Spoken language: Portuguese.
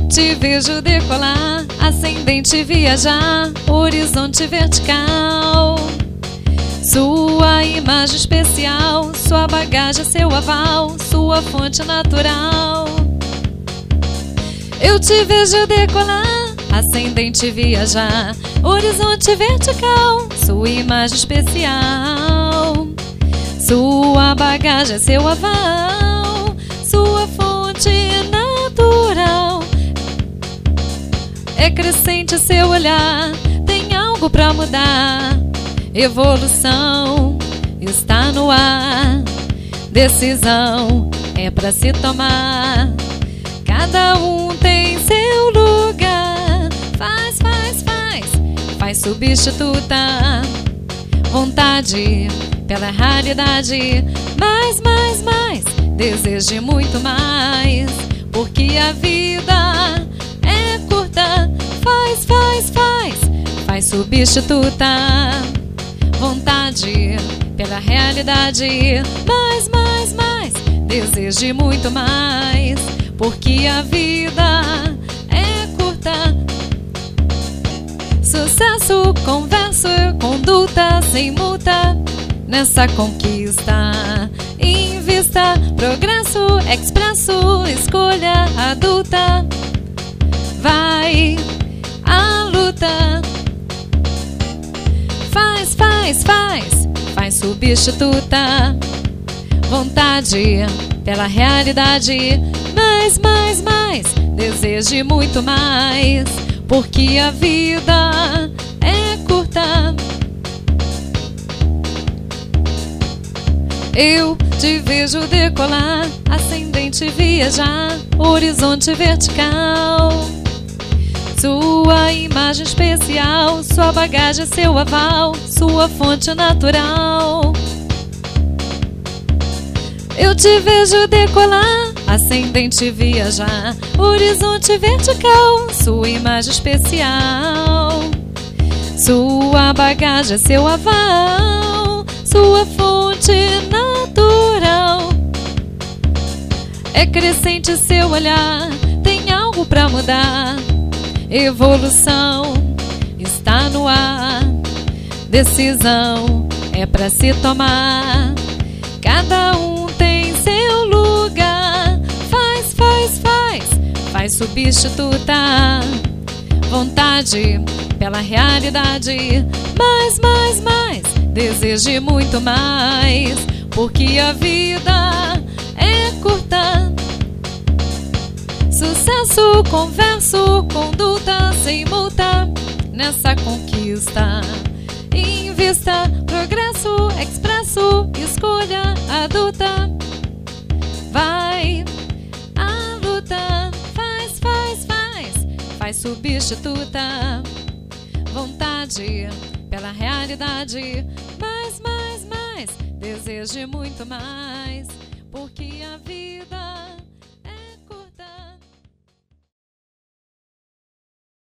te vejo decolar, ascendente viajar, horizonte vertical. Sua imagem especial, sua bagagem, seu aval, sua fonte natural. Eu te vejo decolar, ascendente viajar, horizonte vertical, sua imagem especial. Sua bagagem, seu aval, sua fonte natural. É crescente seu olhar, tem algo pra mudar. Evolução está no ar, decisão é pra se tomar. Cada um tem seu lugar. Faz substituta. Vontade pela realidade. Mais, deseje muito mais, porque a vida é curta. Faz substituta. Vontade pela realidade. Mais, deseje muito mais, porque a vida é curta. Sucesso, converso, conduta sem multa. Nessa conquista, invista, progresso, expresso, escolha adulta. Vai à luta. Faz substituta. Vontade pela realidade. Mais, deseje muito mais, porque a vida é curta. Eu te vejo decolar, ascendente viajar, horizonte vertical. Sua imagem especial, sua bagagem, seu aval, sua fonte natural. Eu te vejo decolar, ascendente viajar, horizonte vertical, sua imagem especial. Sua bagagem, seu aval, sua fonte natural. É crescente seu olhar, tem algo pra mudar. Evolução está no ar, decisão é pra se tomar. Cada um tem seu lugar. Faz substituta. Vontade pela realidade. Mais, deseje muito mais, porque a vida é curta. Sucesso, converso, conduta sem multa. Nessa conquista, invista, progresso, expresso, escolha adulta. Vai à luta. Faz substituta. Vontade pela realidade. Mais, deseje muito mais, porque a vida